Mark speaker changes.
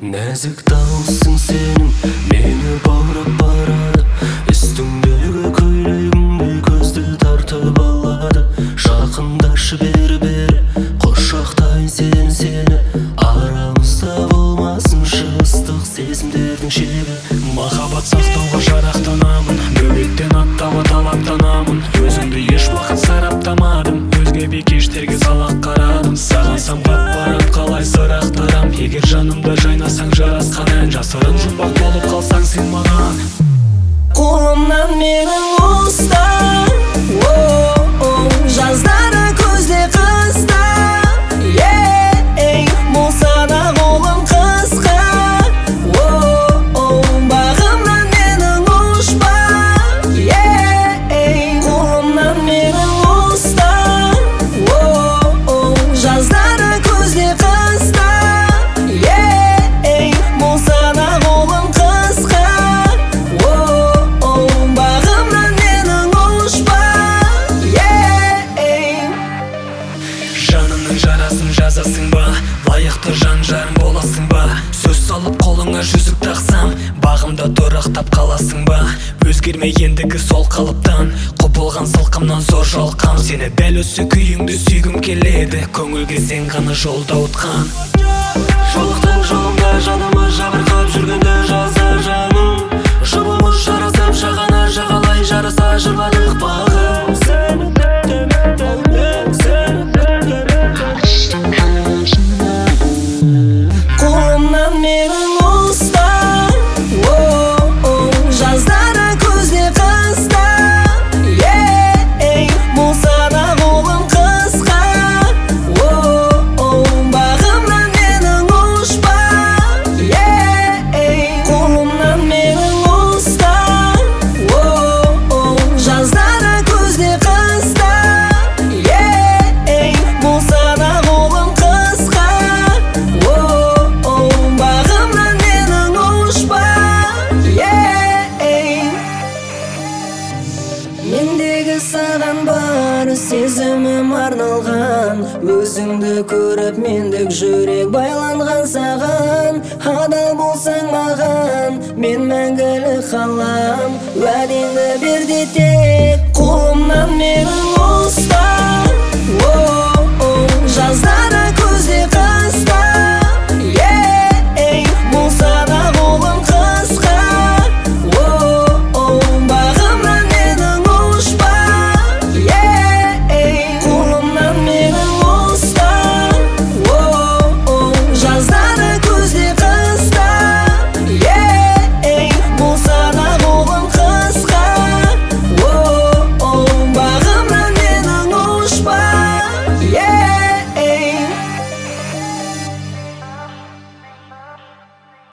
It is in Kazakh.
Speaker 1: Нәзік дауысың сенің мені баурап барады. Үстіңдегі көйлегіңде көзді тартып алады. Жақындашы бері құшақтайын сені. Арамызда болмасын ыстық сезімдердің шегі.
Speaker 2: Махаббат сақтауға жарақтанамын, бөлектен аттауға талаптанамын. Өзіңді еш уақыт сараптамадым, өзге бикештерге салақ қарадым. Саған самғап барам, қалай сырақтарам. Егер жанымда жайнасаң жарасқан ән, жасырын жұмбақ болып қалсаң сен маған.
Speaker 3: Қолымнан менің ұста, жаздары көзде қыста. Болса да қолым қысқа, бағымнан менің ұшпа. Қолымнан менің ұста, жаздары көзде қыста. Болса да қолым қысқа, бағымнан менің ұшпа.
Speaker 2: Жанымның жарасын жазасың ба, лайықты жан жарым боласың ба? Сөз салып қолыңа жүзік тақсам, бағымда тұрақтап қаласың ба? Өзгермей ендігі сол қалыптан, құбылған сылқымнан зор жалқам. Сені дәл осы күйіңді сүйгім келеді, көңілге сен ғана жолда ұтқан.
Speaker 1: Жолықтың жолымда жаныма жабырқап жүргенде жаза жаным. Жұбымыз жарасып жағаны жағалай жарыса жырладық бағым. Сені
Speaker 3: Қолымнан менің ұста, жаздары көзде қыста. Болса да қолым қысқа, бағымнан менің ұшпа. Қолымнан менің ұста, жаздары көзде қыста. Болса да қолым қысқа, бағымнан менің ұшпа. Мендегі саған бар сезімім арналған, өзіңді көріп мендік жүрек байланған саған. Адал болсаң маған, мен мәңгілік қалам. Уәдеңді бер де тек қолымнан менің